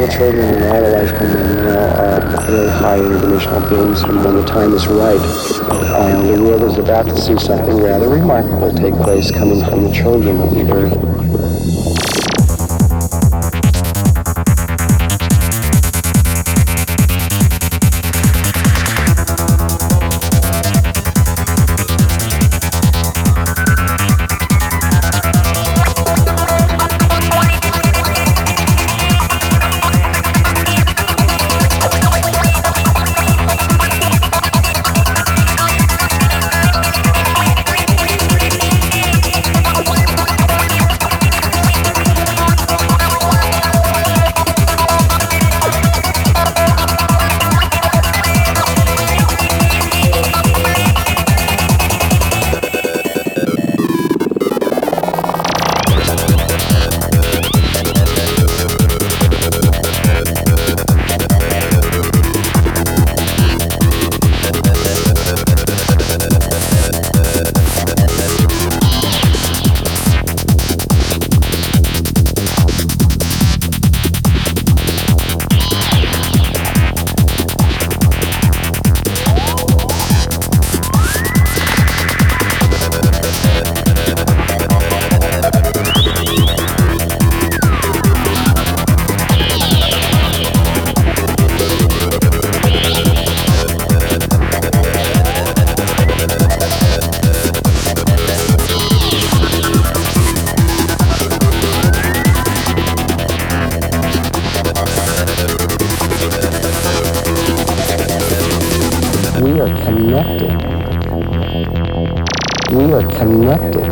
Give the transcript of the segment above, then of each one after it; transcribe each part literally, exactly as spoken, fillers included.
children in all the life coming in now are very high interdimensional beings, and when the time is right, uh, the world is about to see something rather remarkable take place coming from the children of the earth. We are connected. We are connected.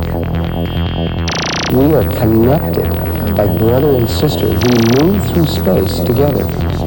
We are connected like brother and sister. We move through space together.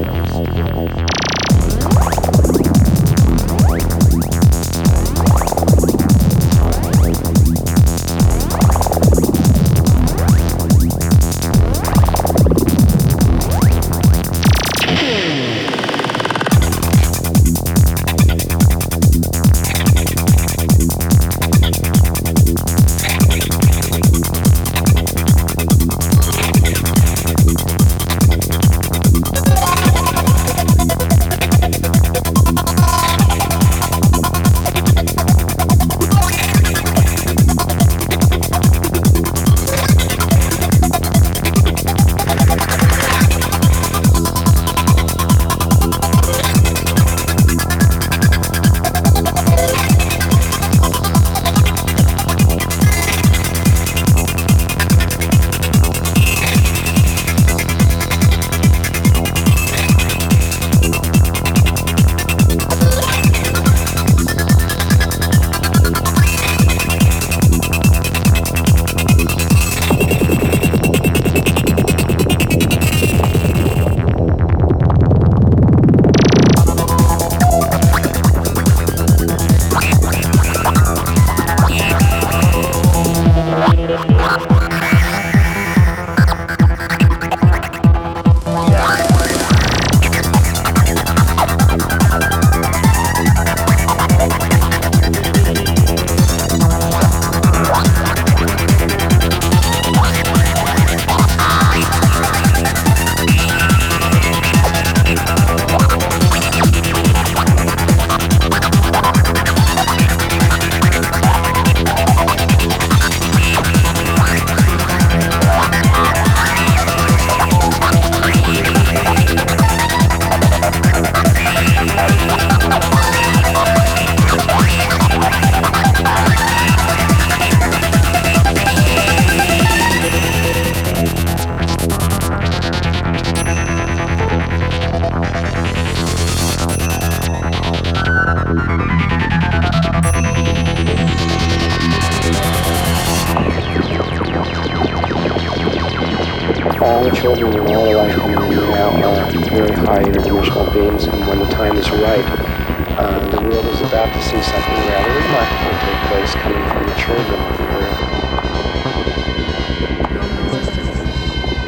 All the children and all the life coming in now are very high interdimensional beings, and when the time is right, uh, the world is about to see something rather remarkable take place coming from the children of the earth.